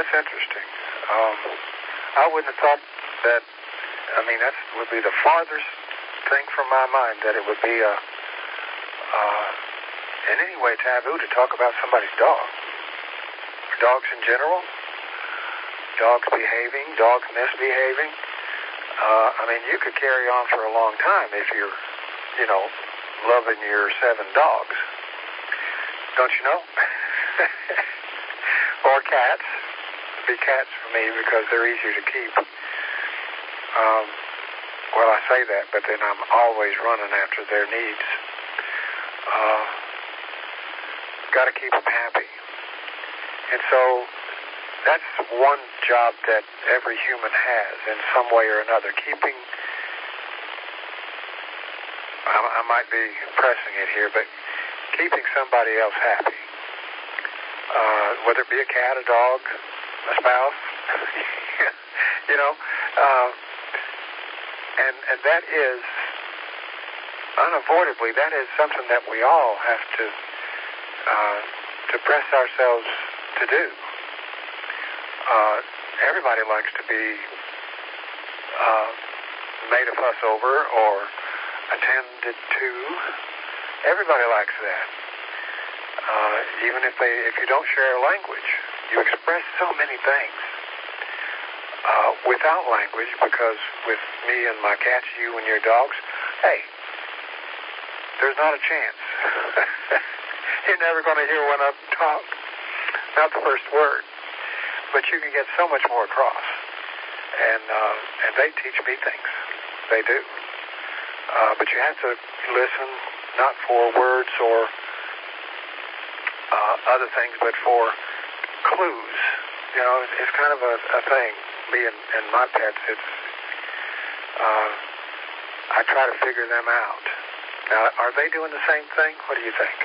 That's interesting. I wouldn't have thought that. I mean, that would be the farthest thing from my mind, that it would be in any way taboo to talk about somebody's dog. Dogs in general, dogs behaving, dogs misbehaving. I mean, you could carry on for a long time if you're, loving your 7 dogs. Don't you know? Or cats. It'd be cats for me because they're easier to keep. Well, I say that, but then I'm always running after their needs. Got to keep them happy. And so that's one job that every human has in some way or another. Keeping, I might be pressing it here, but keeping somebody else happy. Whether it be a cat, a dog, a spouse, and that is, unavoidably, that is something that we all have to press ourselves to do. Everybody likes to be made a fuss over or attended to. Everybody likes that. Even if you don't share a language, you express so many things without language, because with me and my cats, you and your dogs, hey, there's not a chance. You're never going to hear one of them talk. Not the first word. But you can get so much more across. And they teach me things. They do. But you have to listen, not for words or other things, but for clues. It's kind of a thing. Me and my pets, I try to figure them out. Now, are they doing the same thing? What do you think?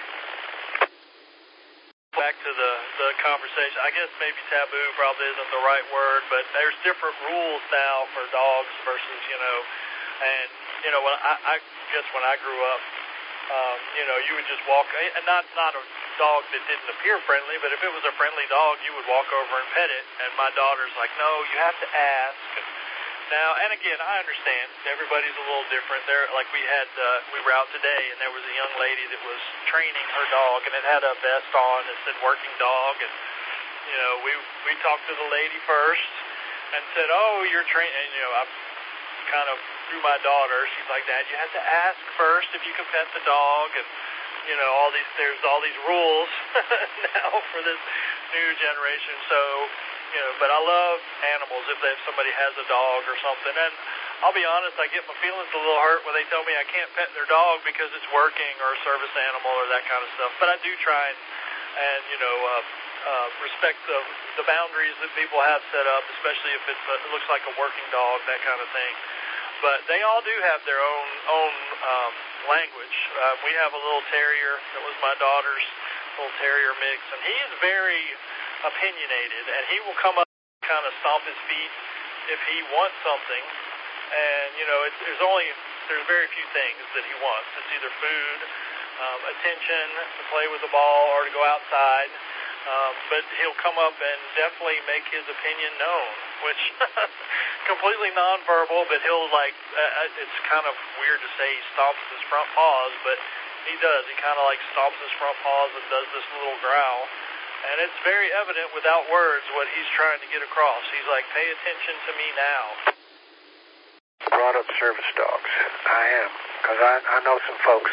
Back to the conversation, I guess maybe taboo probably isn't the right word, but there's different rules now for dogs versus, and, when I guess when I grew up, you would just walk, and not a dog that didn't appear friendly, but if it was a friendly dog, you would walk over and pet it, and my daughter's like, no, you have to ask. Now, and again, I understand everybody's a little different. We were out today, and there was a young lady that was training her dog, and it had a vest on that said working dog, and we talked to the lady first and said, oh, you're training, and I kind of through my daughter, she's like, Dad, you have to ask first if you can pet the dog, and there's all these rules now for this new generation. So, but I love animals if somebody has a dog or something. And I'll be honest, I get my feelings a little hurt when they tell me I can't pet their dog because it's working or a service animal or that kind of stuff. But I do try and respect the boundaries that people have set up, especially if it looks like a working dog, that kind of thing. But they all do have their own language. We have a little terrier that was my daughter's little terrier mix, and he's very opinionated, and he will come up and kind of stomp his feet if he wants something. And there's very few things that he wants. It's either food, attention, to play with the ball, or to go outside. But he'll come up and definitely make his opinion known, which completely nonverbal, but he'll it's kind of weird to say he stomps his front paws, but he does. He kind of stomps his front paws and does this little growl. And it's very evident without words what he's trying to get across. He's like, pay attention to me now. Brought up service dogs. I am, because I know some folks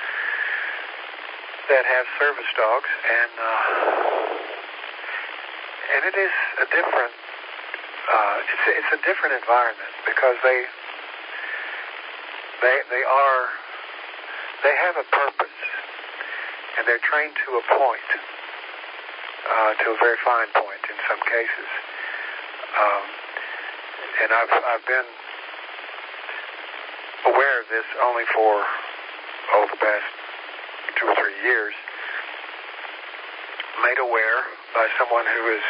that have service dogs, and it is a different it's a different environment, because they have a purpose, and they're trained to a point, to a very fine point in some cases. And I've been aware of this only for the past 2 or 3 years, made aware by someone who is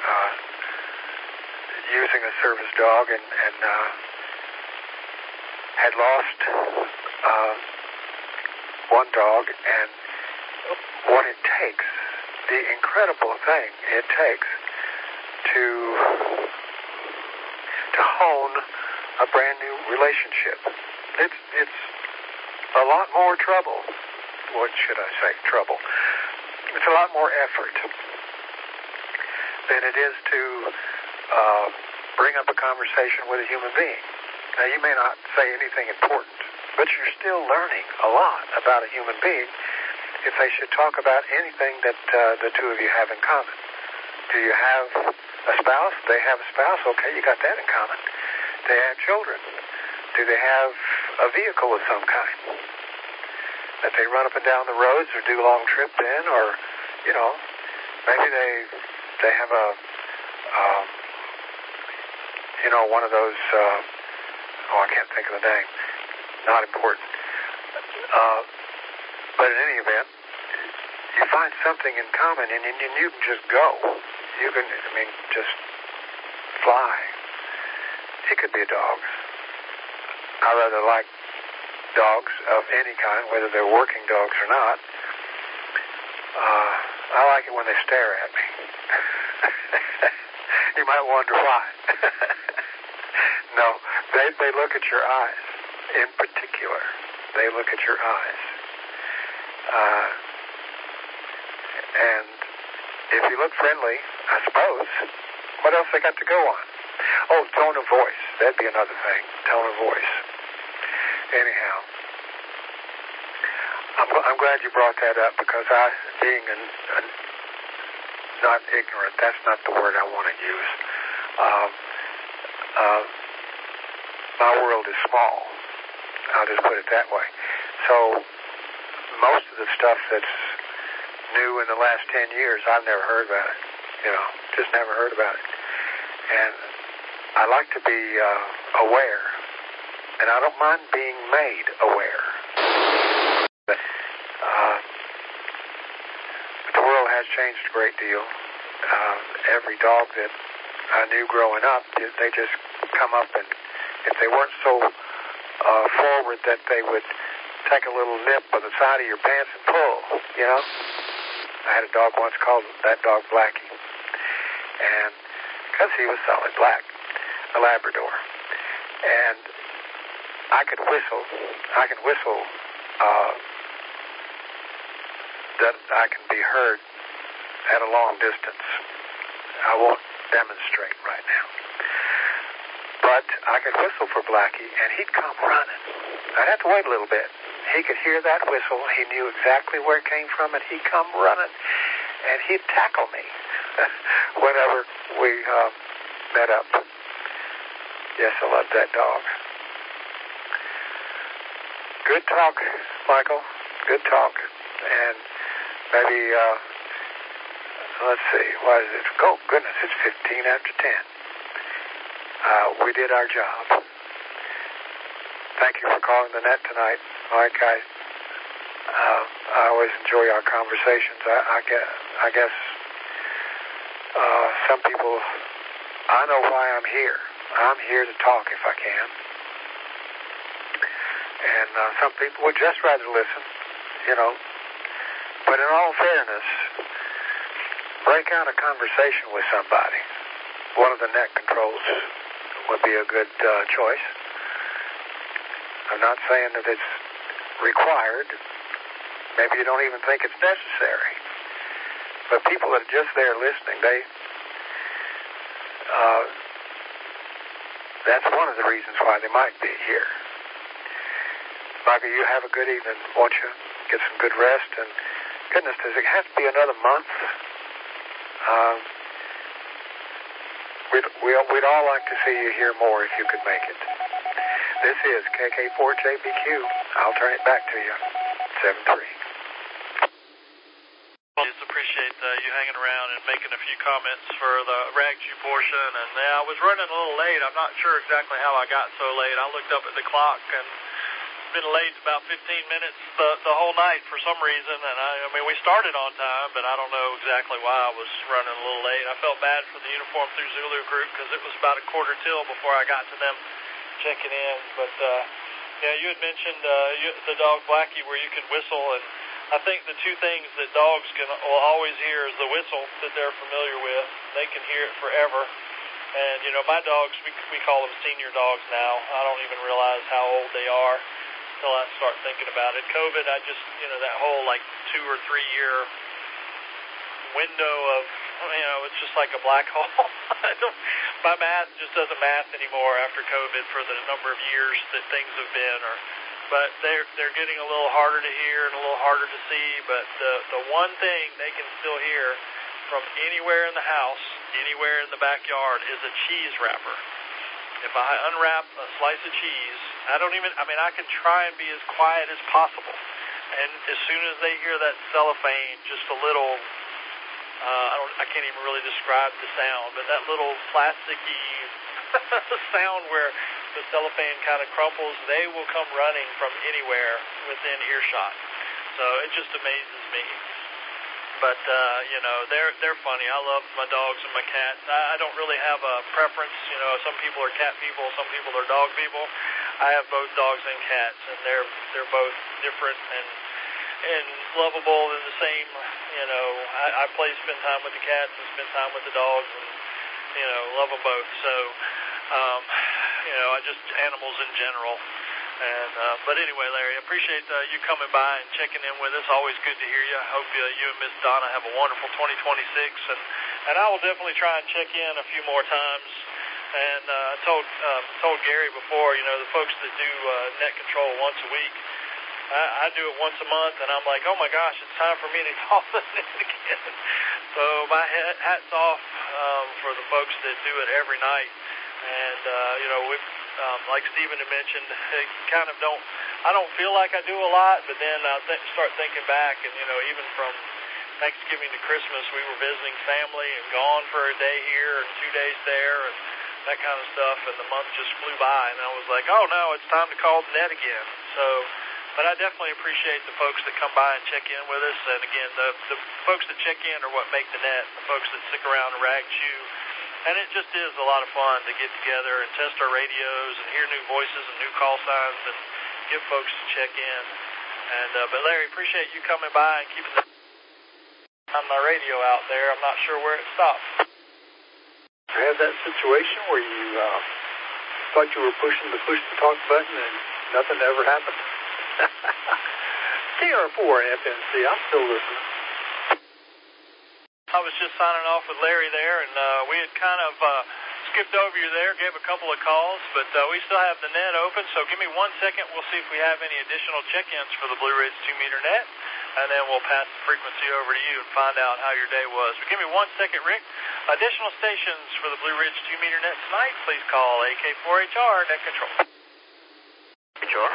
using a service dog and had lost one dog, and what it takes, the incredible thing it takes to hone a brand new relationship. It's a lot more trouble. What should I say? Trouble. It's a lot more effort than it is to bring up a conversation with a human being. Now, you may not say anything important, but you're still learning a lot about a human being if they should talk about anything that the two of you have in common. Do you have a spouse? They have a spouse. Okay, you got that in common. They have children. Do they have a vehicle of some kind that they run up and down the roads or do long trips in, or, you know, maybe they have a, you know, one of those, I can't think of the name. Not important. But in any event, you find something in common, and you can just go. You can, just fly. It could be a dog. I rather like dogs of any kind, whether they're working dogs or not. I like it when they stare at me. You might wonder why. No, they look at your eyes. In particular, they look at your eyes. And if you look friendly, I suppose, what else they got to go on? Oh, tone of voice. That'd be another thing. Tone of voice. Anyhow, I'm glad you brought that up, because being not ignorant, that's not the word I want to use. My world is small. I'll just put it that way. So most of the stuff that's new in the last 10 years, I've never heard about it. Just never heard about it. And I like to be aware. And I don't mind being made aware. But the world has changed a great deal. Every dog that I knew growing up, they just come up, and if they weren't so forward that they would take a little nip on the side of your pants and pull, I had a dog once called that dog Blackie. And because he was solid black, a Labrador. And I can whistle that I can be heard at a long distance. I won't demonstrate right now. But I could whistle for Blackie, and he'd come running. I'd have to wait a little bit. He could hear that whistle. He knew exactly where it came from, and he'd come running, and he'd tackle me whenever we met up. Yes, I love that dog. Good talk, Michael. Good talk. And maybe, let's see, what is it? Oh, goodness, it's 15 after 10. We did our job. Thank you for calling the net tonight, Mike. I always enjoy our conversations. I guess some people, I know why I'm here. I'm here to talk if I can. And some people would just rather listen, But in all fairness, break out a conversation with somebody. One of the net controls would be a good choice. I'm not saying that it's required. Maybe you don't even think it's necessary. But people that are just there listening, that's one of the reasons why they might be here. Michael, you have a good evening, won't you? Get some good rest. And goodness, does it have to be another month? We'd all like to see you here more if you could make it. This is KK4JBQ. I'll turn it back to you. 7-3. I just appreciate you hanging around and making a few comments for the Ragju portion. And I was running a little late. I'm not sure exactly how I got so late. I looked up at the clock and been late about 15 minutes the whole night for some reason. And I mean, we started on time, but I don't know exactly why I was running a little late. I felt bad for the Uniform Through Zulu group because it was about a quarter till before I got to them checking in. But yeah, you had mentioned the dog Blackie where you could whistle, and I think the two things that dogs will always hear is the whistle that they're familiar with. They can hear it forever. And, you know, my dogs, we call them senior dogs now. I don't even realize how old they are until I start thinking about it. COVID, I just, you know, that whole like 2 or 3 year window of, you know, it's just like a black hole. My math just doesn't math anymore after COVID for the number of years that things have been. But they're getting a little harder to hear and a little harder to see. But the one thing they can still hear from anywhere in the house, anywhere in the backyard, is a cheese wrapper. If I unwrap a slice of cheese, I can try and be as quiet as possible. And as soon as they hear that cellophane, just a little, I can't even really describe the sound, but that little plasticky sound where the cellophane kind of crumples, they will come running from anywhere within earshot. So it just amazes me. But, you know, they're funny. I love my dogs and my cats. I don't really have a preference. You know, some people are cat people, some people are dog people. I have both dogs and cats, and they're both different and lovable in the same, you know, I spend time with the cats and spend time with the dogs and, you know, love them both. So, you know, animals in general. And but anyway, Larry, I appreciate you coming by and checking in with us. Always good to hear you. I hope you and Miss Donna have a wonderful 2026, and I will definitely try and check in a few more times. And I told Gary before, you know, the folks that do net control once a week, I do it once a month, and I'm like, oh my gosh, it's time for me to call the net again. So my hats off for the folks that do it every night. And you know, like Stephen had mentioned, I don't feel like I do a lot, but then I start thinking back, and you know, even from Thanksgiving to Christmas, we were visiting family and gone for a day here and 2 days there, and that kind of stuff, and the month just flew by, and I was like, oh no, it's time to call the net again. So, but I definitely appreciate the folks that come by and check in with us, and again, the folks that check in are what make the net, the folks that stick around and rag chew. And it just is a lot of fun to get together and test our radios and hear new voices and new call signs and get folks to check in. And but Larry, appreciate you coming by and keeping on my radio out there. I'm not sure where it stopped. I had that situation where you thought you were pushing the push-to-talk button and nothing ever happened. KR4 FNC, I'm still listening. I was just signing off with Larry there, and we had kind of skipped over you there, gave a couple of calls, but we still have the net open, so give me 1 second. We'll see if we have any additional check-ins for the Blue Ridge 2-meter net, and then we'll pass the frequency over to you and find out how your day was. But give me 1 second, Rick. Additional stations for the Blue Ridge 2-meter net tonight, please call AK4HR Net Control. HR.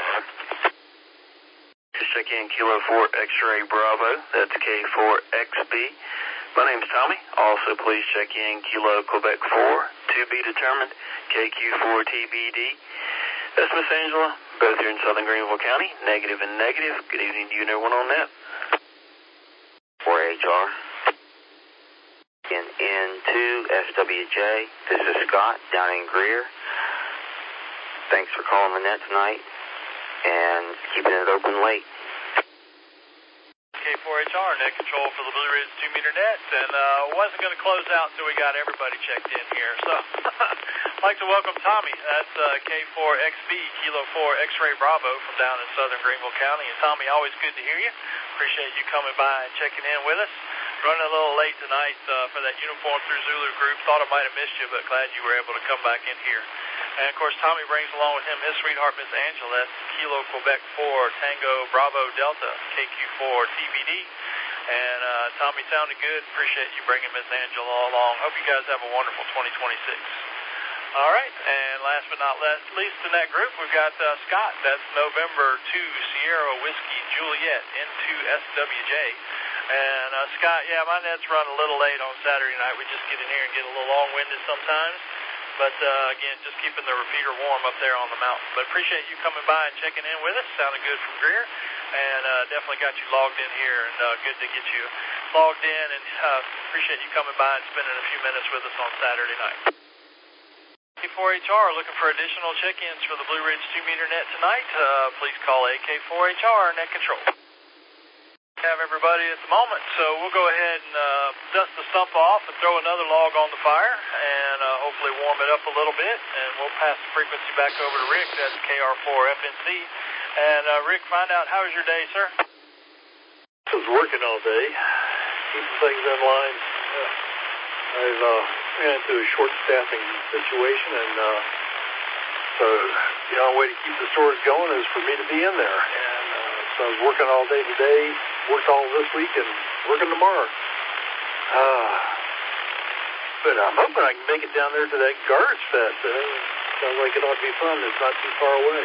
Just check in Kilo 4 X-Ray Bravo, that's K4XB. My name's Tommy. Also, please check in Kilo Quebec 4, to be determined, KQ4TBD. That's Miss Angela, both here in Southern Greenville County, negative and negative. Good evening to you and everyone on that. 4HR. In N2 SWJ, this is Scott down in Greer. Thanks for calling the net tonight and keeping it open late. K4HR, net control for the Blue Ridge 2-meter net, and wasn't going to close out until we got everybody checked in here. So I'd like to welcome Tommy. That's K4XB, Kilo 4 X-Ray Bravo from down in Southern Greenville County. And Tommy, always good to hear you. Appreciate you coming by and checking in with us. Running a little late tonight for that Uniform Through Zulu group. Thought I might have missed you, but glad you were able to come back in here. And, of course, Tommy brings along with him his sweetheart, Miss Angela. That's Kilo Quebec 4, Tango Bravo Delta, KQ4TBD. And Tommy sounded good. Appreciate you bringing Miss Angela along. Hope you guys have a wonderful 2026. All right, and last but not least in that group, we've got Scott. That's November 2, Sierra Whiskey Juliet, N2SWJ. And Scott, yeah, my net's run a little late on Saturday night. We just get in here and get a little long-winded sometimes. But, again, just keeping the repeater warm up there on the mountain. But appreciate you coming by and checking in with us. Sounded good from Greer. And definitely got you logged in here. And good to get you logged in. And appreciate you coming by and spending a few minutes with us on Saturday night. AK4HR looking for additional check-ins for the Blue Ridge 2-meter net tonight. Please call AK4HR Net Control. Have everybody at the moment, so we'll go ahead and dust the stump off and throw another log on the fire, and hopefully warm it up a little bit, and we'll pass the frequency back over to Rick. That's KR4FNC. And Rick, find out, how was your day, sir? I was working all day, keeping things in line. I've ran into a short staffing situation, and so the only way to keep the stores going is for me to be in there. And so I was working all day today, worked all this week, and working tomorrow. But I'm hoping I can make it down there to that Guards Fest. Sounds like it ought to be fun. It's not too far away.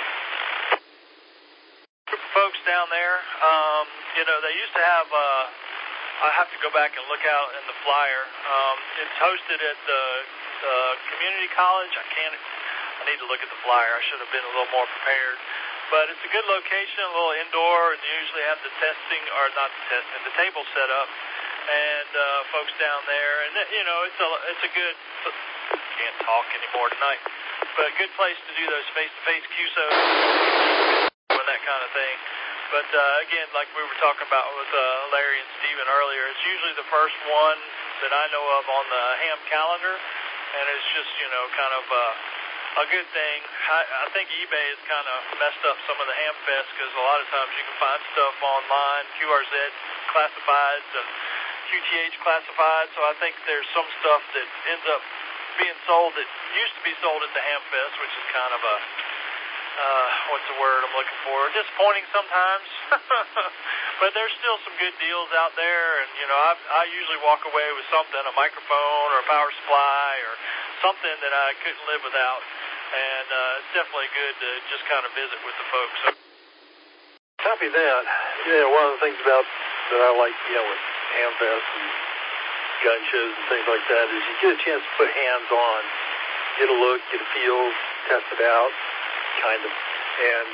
Folks down there, they used to have, I have to go back and look out in the flyer. It's hosted at the community college. I need to look at the flyer. I should have been a little more prepared. But it's a good location, a little indoor, and they usually have the the table set up, and folks down there. And, it's a good, can't talk anymore tonight, but a good place to do those face-to-face QSOs and that kind of thing. But, again, like we were talking about with Larry and Steven earlier, it's usually the first one that I know of on the ham calendar, and it's just, kind of a good thing. I think eBay has kind of messed up some of the ham fest because a lot of times you can find stuff online, QRZ classifieds and QTH classified, so I think there's some stuff that ends up being sold that used to be sold at the ham fest, which is kind of a what's the word I'm looking for? Disappointing sometimes. But there's still some good deals out there, and I usually walk away with something, a microphone or a power supply or something that I couldn't live without. And it's definitely good to just kind of visit with the folks. So, copy that. One of the things about that I like, with Hamfest and gun shows and things like that is you get a chance to put hands on, get a look, get a feel, test it out, kind of, and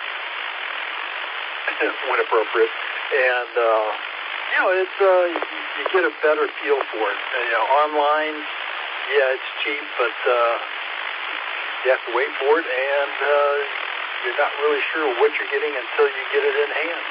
when appropriate. And it's you get a better feel for it. Online, it's cheap, but you have to wait for it, and you're not really sure what you're getting until you get it in hand.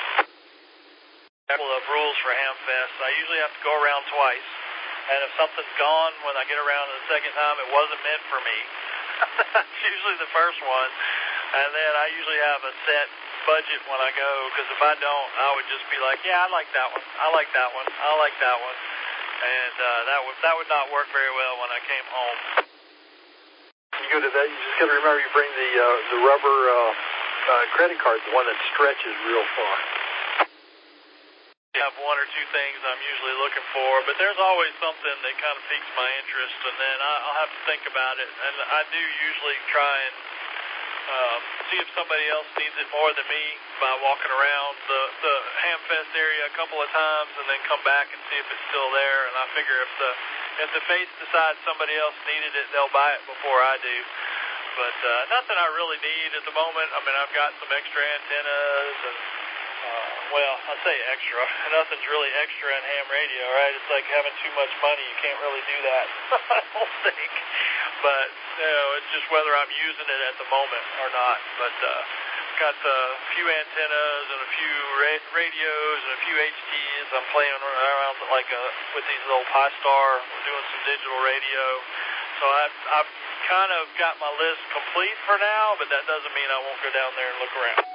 A couple of rules for Hamfest. I usually have to go around twice, and if something's gone when I get around the second time, it wasn't meant for me. It's usually the first one, and then I usually have a set budget when I go, because if I don't, I would just be like, I like that one, I like that one, I like that one, and that would not work very well when I came home. You go to that, you just got to remember you bring the rubber credit card, the one that stretches real far. I have one or two things I'm usually looking for, but there's always something that kind of piques my interest, and then I'll have to think about it. And I do usually try and see if somebody else needs it more than me by walking around the Hamfest area a couple of times, and then come back and see if it's still there. And I figure if the face decides somebody else needed it, they'll buy it before I do. But nothing I really need at the moment. I mean, I've got some extra antennas and. I say extra. Nothing's really extra in ham radio, right? It's like having too much money. You can't really do that, I don't think. But, it's just whether I'm using it at the moment or not. But got a few antennas and a few radios and a few HTs. I'm playing around with these little Pi-Star. We're doing some digital radio. So I've kind of got my list complete for now, but that doesn't mean I won't go down there and look around.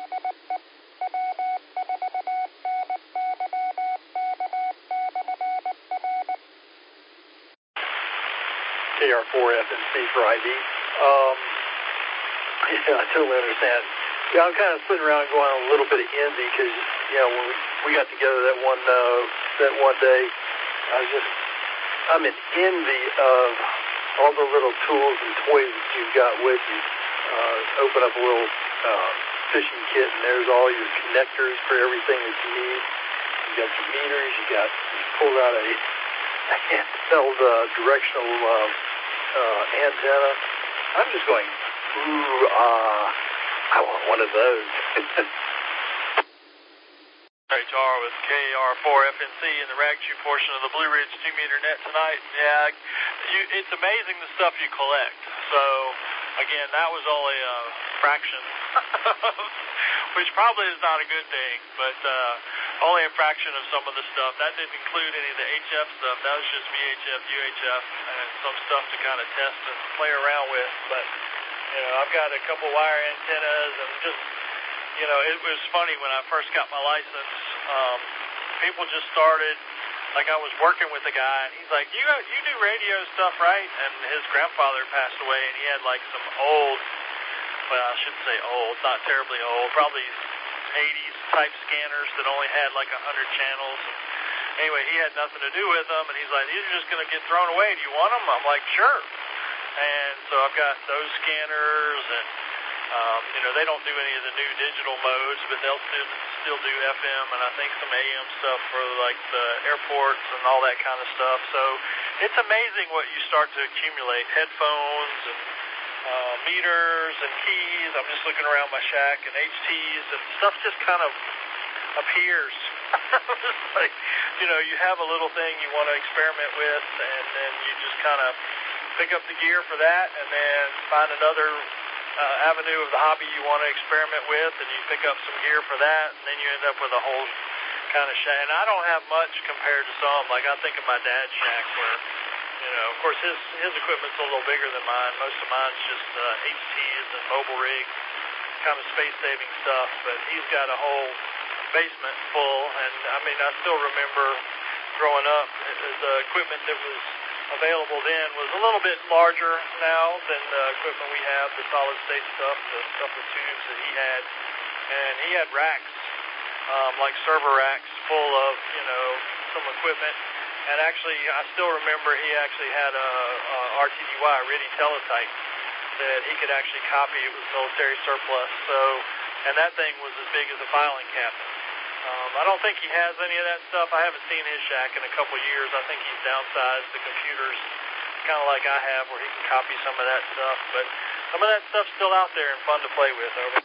KR4FNC for ID. I totally understand. I'm kind of sitting around going a little bit of envy because, when we got together that one day, I'm in envy of all the little tools and toys that you've got with you. Open up a little fishing kit, and there's all your connectors for everything that you need. You got your meters. You pulled out a handheld directional antenna. I'm just going, I want one of those. Ray Tar with KR4FNC in the Ragtube portion of the Blue Ridge 2-meter net tonight. Yeah, it's amazing the stuff you collect. So, again, that was only a fraction, which probably is not a good thing. But only a fraction of some of the stuff. That didn't include any of the HF stuff. That was just VHF, UHF, and some stuff to kind of test and play around with. But, you know, I've got a couple wire antennas, and just, you know, it was funny when I first got my license. People just started, like I was working with a guy, and he's like, you do radio stuff, right? And his grandfather passed away, and he had like some old, well, I shouldn't say old, not terribly old, probably 80s type scanners that only had like 100 channels. And anyway, he had nothing to do with them, and he's like, these are just going to get thrown away. Do you want them? I'm like, sure. And so I've got those scanners, and you know, they don't do any of the new digital modes, but they'll still do FM and I think some AM stuff for like the airports and all that kind of stuff. So it's amazing what you start to accumulate. Headphones and meters and keys. I'm just looking around my shack, and HTs and stuff just kind of appears. It's like, you know, you have a little thing you want to experiment with, and then you just kind of pick up the gear for that, and then find another avenue of the hobby you want to experiment with, and you pick up some gear for that, and then you end up with a whole kind of shack. And I don't have much compared to some. Like, I think of my dad's shack where, you know, of course his equipment's a little bigger than mine. Most of mine's just HTs and mobile rigs, kind of space-saving stuff, but he's got a whole basement full. And I mean, I still remember growing up, the equipment that was available then was a little bit larger now than the equipment we have, the solid state stuff, the stuff with tubes that he had. And he had racks, like server racks full of, you know, some equipment. And actually, I still remember he actually had a RTDY, a RTTY teletype, that he could actually copy. It was military surplus. So, and that thing was as big as a filing cabinet. I don't think he has any of that stuff. I haven't seen his shack in a couple of years. I think he's downsized the computers, kind of like I have, where he can copy some of that stuff. But some of that stuff's still out there and fun to play with. Over.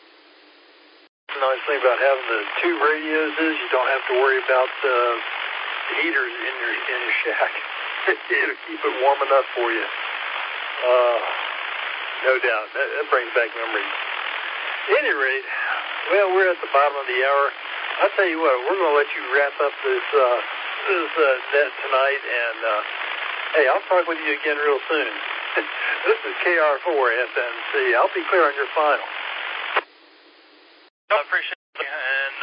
The nice thing about having the two radios is you don't have to worry about the heaters in your shack. It'll keep it warm enough for you. No doubt. That brings back memories. At any rate, well, we're at the bottom of the hour. I'll tell you what, we're going to let you wrap up this net tonight, and hey, I'll talk with you again real soon. This is KR4 FMC. I'll be clear on your final. I appreciate it, and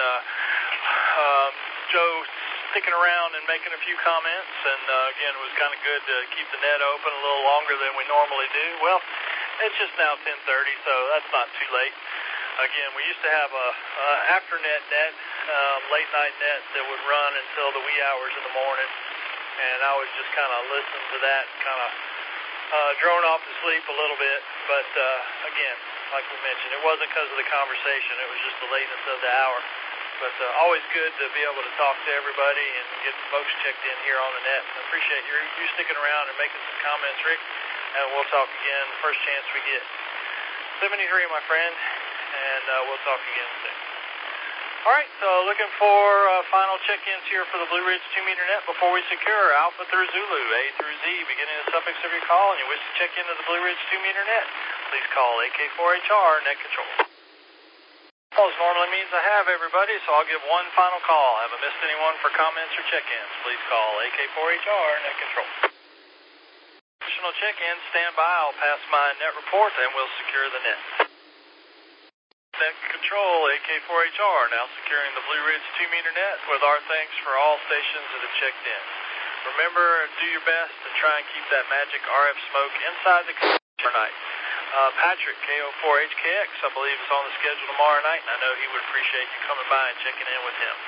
Joe sticking around and making a few comments, and again, it was kind of good to keep the net open a little longer than we normally do. Well, it's just now 10:30, so that's not too late. Again, we used to have a afternet net, late night net that would run until the wee hours in the morning, and I would just kind of listen to that, kind of drone off to sleep a little bit. But again, like we mentioned, it wasn't because of the conversation; it was just the lateness of the hour. But always good to be able to talk to everybody and get folks checked in here on the net. I appreciate you sticking around and making some comments, Rick, and we'll talk again the first chance we get. 73, my friend. And we'll talk again soon. All right, so looking for final check-ins here for the Blue Ridge 2-meter net before we secure Alpha through Zulu, A through Z, beginning the suffix of your call, and you wish to check into the Blue Ridge 2-meter net, please call AK4HR Net Control. Calls normally means I have everybody, so I'll give one final call. Haven't missed anyone for comments or check-ins. Please call AK4HR Net Control. Additional check-ins, stand by. I'll pass my net report, and we'll secure the net. Net Control, AK4HR, now securing the Blue Ridge 2-meter net with our thanks for all stations that have checked in. Remember, do your best to try and keep that magic RF smoke inside the computer night. Patrick, KO4HKX, I believe is on the schedule tomorrow night, and I know he would appreciate you coming by and checking in with him.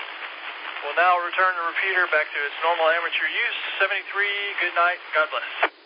We'll now return the repeater back to its normal amateur use. 73, good night, God bless.